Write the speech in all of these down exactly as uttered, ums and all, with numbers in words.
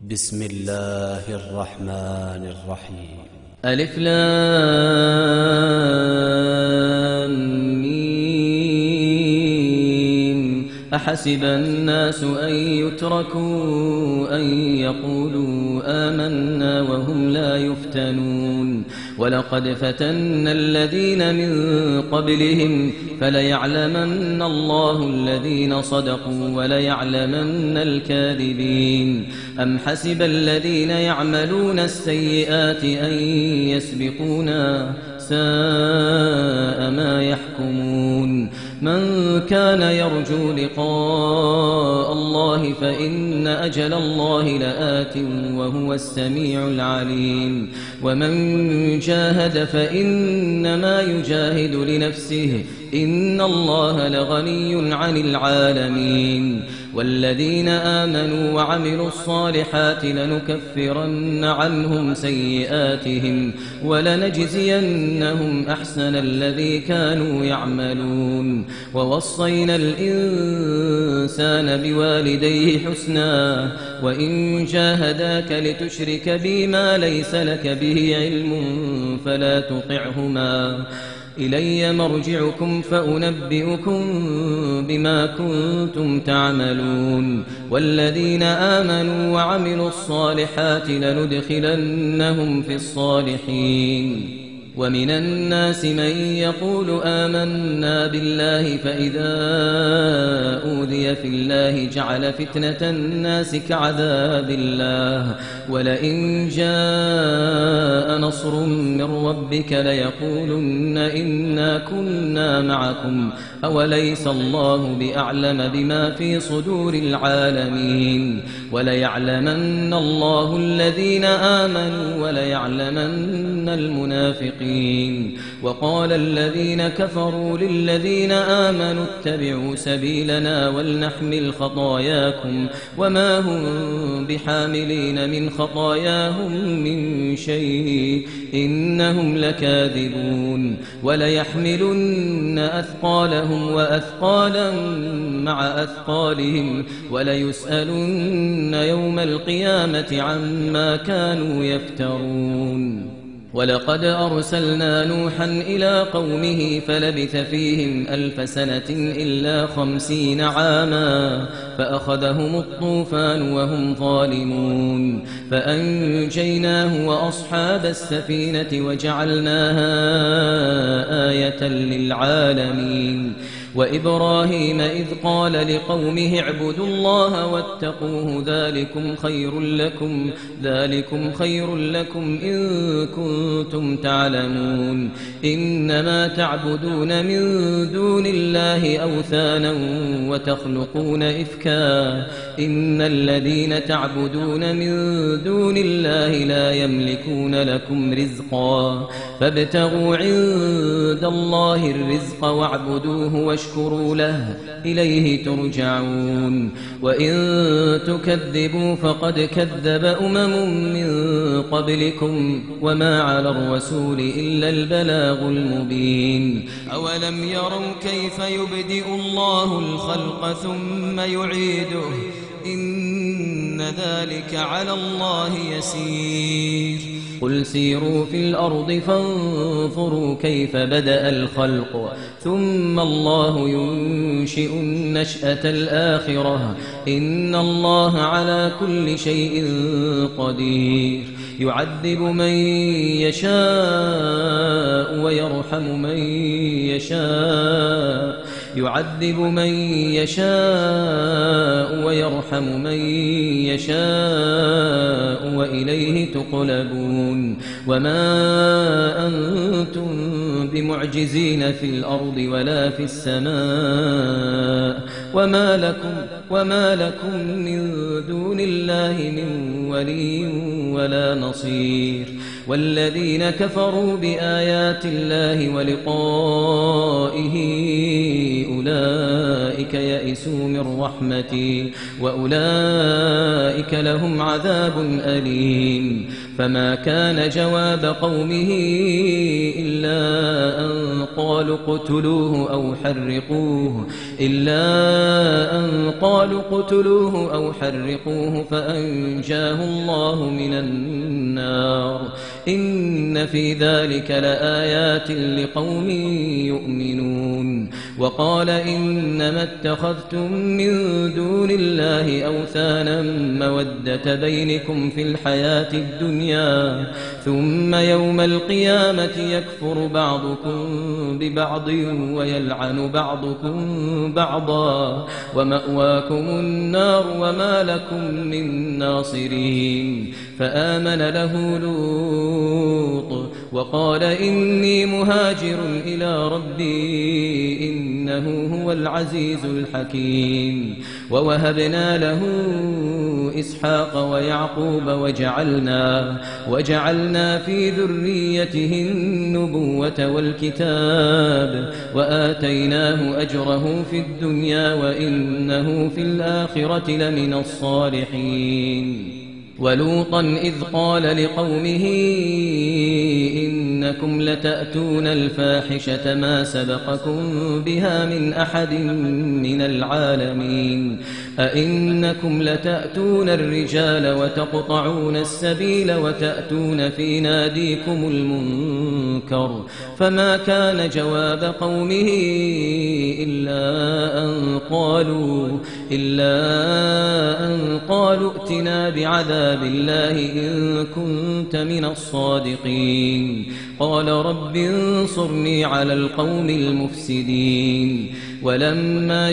بسم الله الرحمن الرحيم. ألف لام ميم. أحسب الناس أن يتركوا أن يقولوا آمنا وهم لا يفتنون ولقد فتنا الذين من قبلهم فليعلمن الله الذين صدقوا وليعلمن الكاذبين. أم حسب الذين يعملون السيئات أن يسبقونا ساء ما يحكمون. من كان يرجو لقاء الله فإن أجل الله لآت وهو السميع العليم. ومن جاهد فإنما يجاهد لنفسه إن الله لغني عن العالمين. والذين آمنوا وعملوا الصالحات لنكفرن عنهم سيئاتهم ولنجزينهم أحسن الذي كانوا يعملون. ووصينا الإنسان بوالديه حسنا وإن جاهداك لتشرك بي ما ليس لك به علم فلا تطعهما إلي مرجعكم فأنبئكم بما كنتم تعملون. والذين آمنوا وعملوا الصالحات لندخلنهم في الصالحين. ومن الناس من يقول آمنا بالله فإذا أوذي في الله جعل فتنة الناس كعذاب الله ولئن جاء نصر من ربك ليقولن إنا كنا معكم أوليس الله بأعلم بما في صدور العالمين. وليعلمن الله الذين آمنوا وليعلمن المنافقين. وقال الذين كفروا للذين آمنوا اتبعوا سبيلنا ولنحمل خطاياكم وما هم بحاملين من خطاياهم من شيء إنهم لكاذبون. وليحملن أثقالهم وأثقالا مع أثقالهم وليسألن يوم القيامة عما كانوا يفترون. ولقد أرسلنا نوحا إلى قومه فلبث فيهم ألف سنة إلا خمسين عاما فأخذهم الطوفان وهم ظالمون فأنجيناه وأصحاب السفينة وجعلناها آية للعالمين. وإبراهيم إذ قال لقومه اعبدوا الله واتقوه ذلكم خير لكم ذلكم خير لكم إن كنتم تعلمون. إنما تعبدون من دون الله أوثانا وتخلقون إفكا إن الذين تعبدون من دون الله لا يملكون لكم رزقا فابتغوا عند الله الرزق واعبدوه واشكروا له إليه ترجعون. وإن تكذبوا فقد كذب أمم من قبلكم وما على الرسول إلا البلاغ المبين. أولم يروا كيف يبدئ الله الخلق ثم يعيده إن ذلك على الله يسير. قل سيروا في الأرض فانظروا كيف بدأ الخلق ثم الله ينشئ النشأة الآخرة إن الله على كل شيء قدير. يعذب من يشاء ويرحم من يشاء يعذب من يشاء ويرحم من يشاء وإليه تقلبون. وما أنتم بمعجزين في الأرض ولا في السماء وما لكم وما لكم من دون الله من ولي ولا نصير. والذين كفروا بآيات الله ولقائه أولئك يئسوا من رحمتي وأولئك لهم عذاب أليم. فما كان جواب قومه إلا أن قالوا اقتلوه أو حرقوه إلا أن قالوا اقتلوه أو حرقوه فأنجاه الله من النار إن في ذلك لآيات لقوم يؤمنون وقال إنما اتخذتم من دون الله أوثانا مودة بينكم في الحياة الدنيا ثم يوم القيامة يكفر بعضكم ببعض ويلعن بعضكم بعضا ومأواكم النار وما لكم من ناصرين فآمن له لوط وقال إني مهاجر إلى ربي إنه هو العزيز الحكيم ووهبنا له إسحاق ويعقوب وجعلنا وجعلنا في ذريته النبوة والكتاب وآتيناه أجره في الدنيا وإنه في الآخرة لمن الصالحين ولوطا إذ قال لقومه إنكم لتأتون الفاحشة ما سبقكم بها من أحد من العالمين أئنكم لتأتون الرجال وتقطعون السبيل وتأتون في ناديكم المنكر فما كان جواب قومه إلا أن قالوا إلا أن قالوا ائتنا بعذاب الله إن كنت من الصادقين قال رب انصرني على القوم المفسدين ولما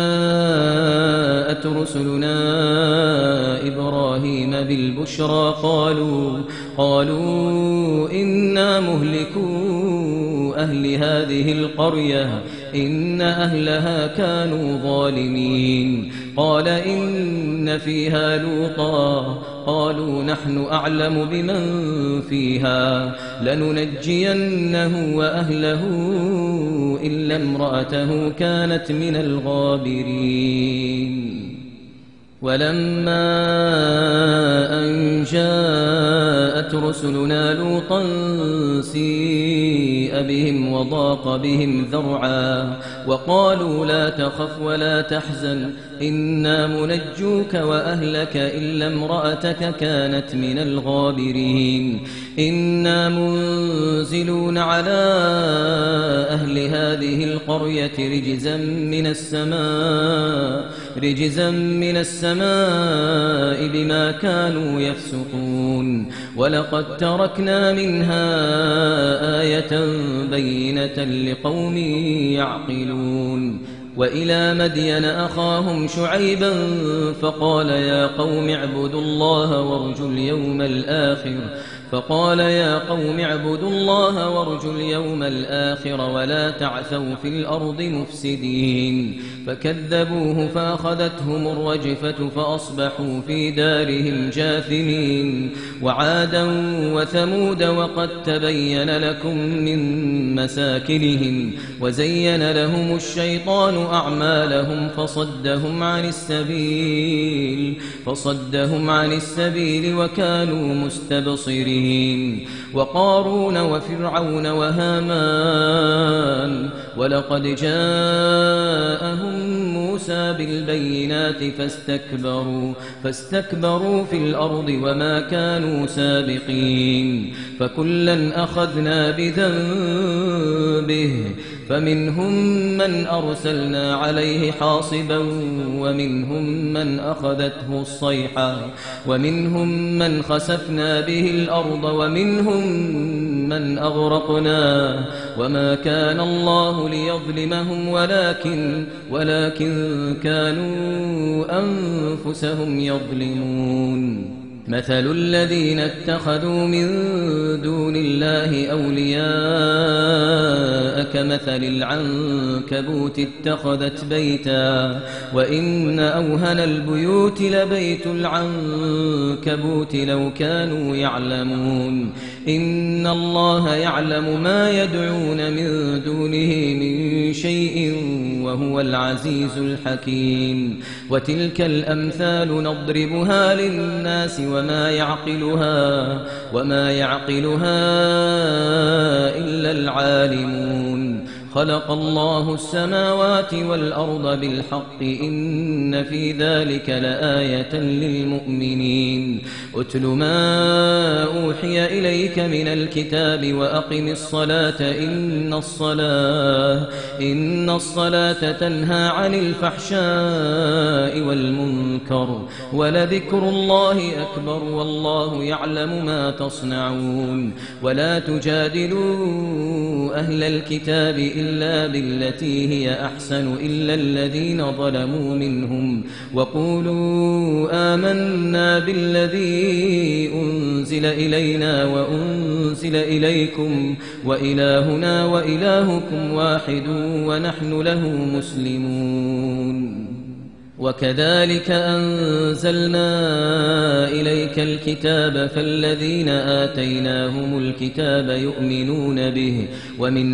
جاءت رسلنا إبراهيم بالبشرى قالوا قالوا إنا مهلكو أهل هذه القرية إن أهلها كانوا ظالمين قال إن فيها لوطا قالوا نحن أعلم بمن فيها لننجينه وأهله إلا امرأته كانت من الغابرين ولما أن جاءت رسلنا لوطا سيء بهم وضاق بهم ذرعا وقالوا لا تخف ولا تحزن إنا منجوك وأهلك إلا امرأتك كانت من الغابرين إنا منزلون على أهل هذه القرية رجزا من السماء رجزا من السماء بما كانوا يفسقون ولقد تركنا منها آية بينة لقوم يعقلون وإلى مدين أخاهم شعيبا فقال يا قوم اعبدوا الله وارجوا اليوم الآخر فقال يا قوم اعبدوا الله وارجوا اليوم الآخر ولا تعثوا في الأرض مفسدين فكذبوه فأخذتهم الرجفة فأصبحوا في دارهم جاثمين وعادا وثمود وقد تبين لكم من مساكنهم وزين لهم الشيطان أعمالهم فصدهم عن السبيل فصدهم عن السبيل وكانوا مستبصرين وقارون وفرعون وهامان ولقد جاءهم موسى بالبينات فاستكبروا فاستكبروا في الأرض وما كانوا سابقين فكلا أخذنا بذنبه فمنهم من أرسلنا عليه حاصبا ومنهم من أخذته الصيحة ومنهم من خسفنا به الأرض ومنهم من أغرقنا وما كان الله ليظلمهم ولكن ولكن كانوا أنفسهم يظلمون مثل الذين اتخذوا من دون الله أولياء كمثل العنكبوت اتخذت بيتا وإن أوهن البيوت لبيت العنكبوت لو كانوا يعلمون إن الله يعلم ما يدعون من دونه من شيء وهو العزيز الحكيم وتلك الأمثال نضربها للناس وما يعقلها وما يعقلها إلا العالمون خلق الله السماوات والأرض بالحق إن في ذلك لآية للمؤمنين أتل ما أوحي إليك من الكتاب وأقم الصلاة إن الصلاة إن الصلاة تنهى عن الفحشاء والمنكر ولذكر الله أكبر والله يعلم ما تصنعون ولا تجادلوا أهل الكتاب إلا بالتي هي أحسن إلا الذين ظلموا منهم وقولوا آمنا بالذي أنزل إلينا وأنزل إليكم وإلهنا وإلهكم واحد ونحن له مسلمون وكذلك أنزلنا إليك الكتاب فالذين آتيناهم الكتاب يؤمنون به ومن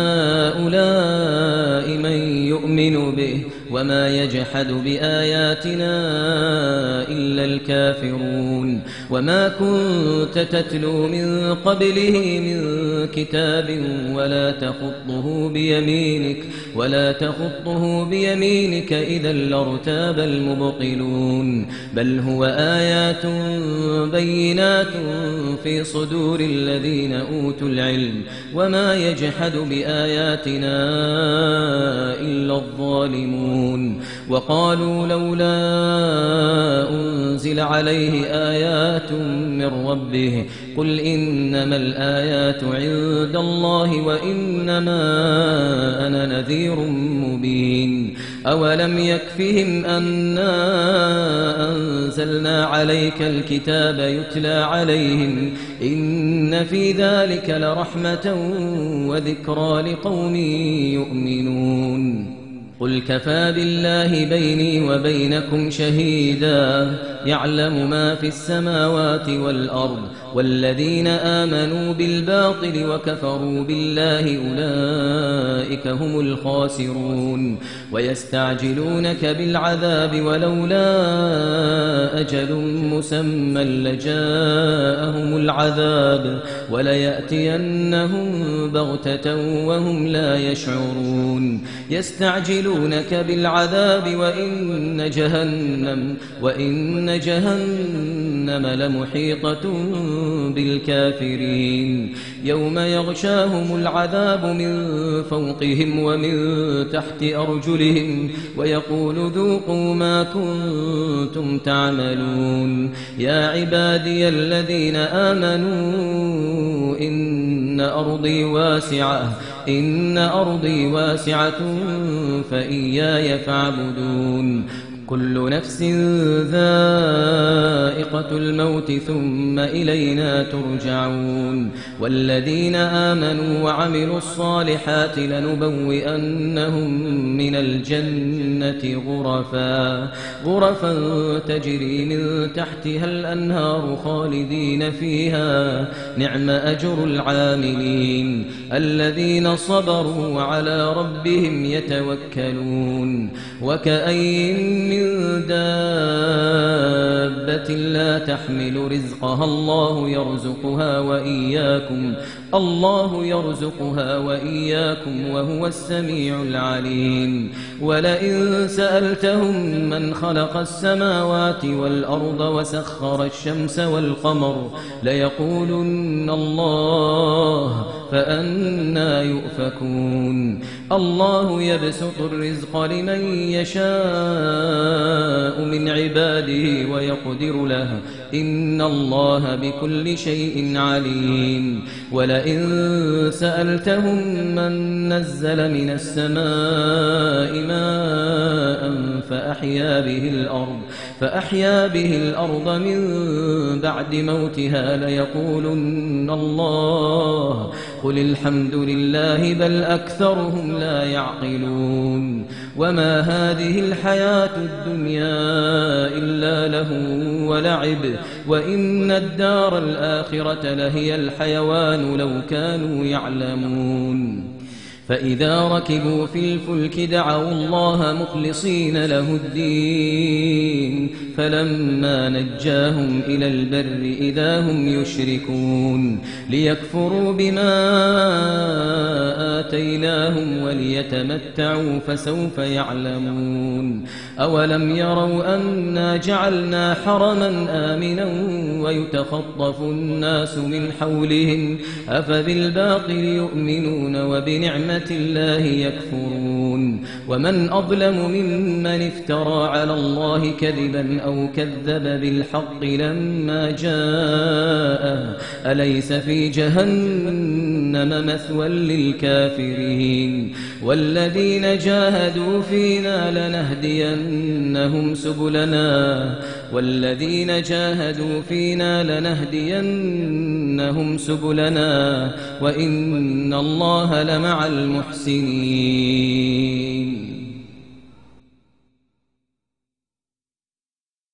هؤلاء من يؤمن به وما يجحد بآياتنا إلا الكافرون وما كنت تتلو من قبله من كتاب ولا تخطه بيمينك ولا تخطه بيمينك إذا لارتاب المبطلون بل هو آيات بينات في صدور الذين أوتوا العلم وما يجحد بآياتنا إلا الظالمون وقالوا لولا أنزل عليه آيات من ربه قل إنما الآيات عند الله وإنما أنا نذير مبين أولم يكفهم أنا أنزلنا عليك الكتاب يتلى عليهم إن في ذلك لرحمة وذكرى لقوم يؤمنون قل كفى بالله بيني وبينكم شهيدا يعلم ما في السماوات والأرض والذين آمنوا بالباطل وكفروا بالله أولئك هم الخاسرون ويستعجلونك بالعذاب ولولا أجل مسمى لجاءهم العذاب وليأتينهم بغتة وهم لا يشعرون يستعجلونك بالعذاب وإن جهنم وإن جهنم لمحيطة بالكافرين يوم يغشاهم العذاب من فوقهم ومن تحت أرجلهم ويقول ذوقوا ما كنتم تعملون يا عبادي الذين آمنوا إن أرضي واسعة إن أرضي واسعة فإياي فاعبدون كل نفس ذائقة الموت ثم إلينا ترجعون والذين آمنوا وعملوا الصالحات لنبوئنهم من الجنة غرفا غرفا تجري من تحتها الأنهار خالدين فيها نعم أجر العاملين الذين صبروا وعلى ربهم يتوكلون وكأين من دابة لا تحمل رزقها الله يرزقها وإياكم الله يرزقها وإياكم وهو السميع العليم ولئن سألتهم من خلق السماوات والأرض وسخر الشمس والقمر ليقولن الله فأنى يؤفكون الله يبسط الرزق لمن يشاء من عباده ويقدر له إن الله بكل شيء عليم ولئن سألتهم من نزل من السماء ماء فأحيا به الأرض فأحيا به الأرض من بعد موتها ليقولن الله قل الحمد لله بل أكثرهم لا يعقلون وما هذه الحياة الدنيا إلا لهو ولعب وإن الدار الآخرة لهي الحيوان لو كانوا يعلمون فإذا ركبوا في الفلك دعوا الله مخلصين له الدين فلما نجاهم إلى البر إذا هم يشركون ليكفروا بما آتيناهم وليتمتعوا فسوف يعلمون أولم يروا أنا جعلنا حرما آمنا ويتخطف الناس من حولهم أفبالباطل يؤمنون وبنعمة الله يكفرون ومن أظلم ممن افترى على الله كذبا أو كذب بالحق لما جاءه أليس في جهنم مثوى للكافرين والذين جاهدوا فينا لنهدينهم سبلنا والذين جاهدوا فينا لنهدينهم سبلنا وإن الله لمع المحسنين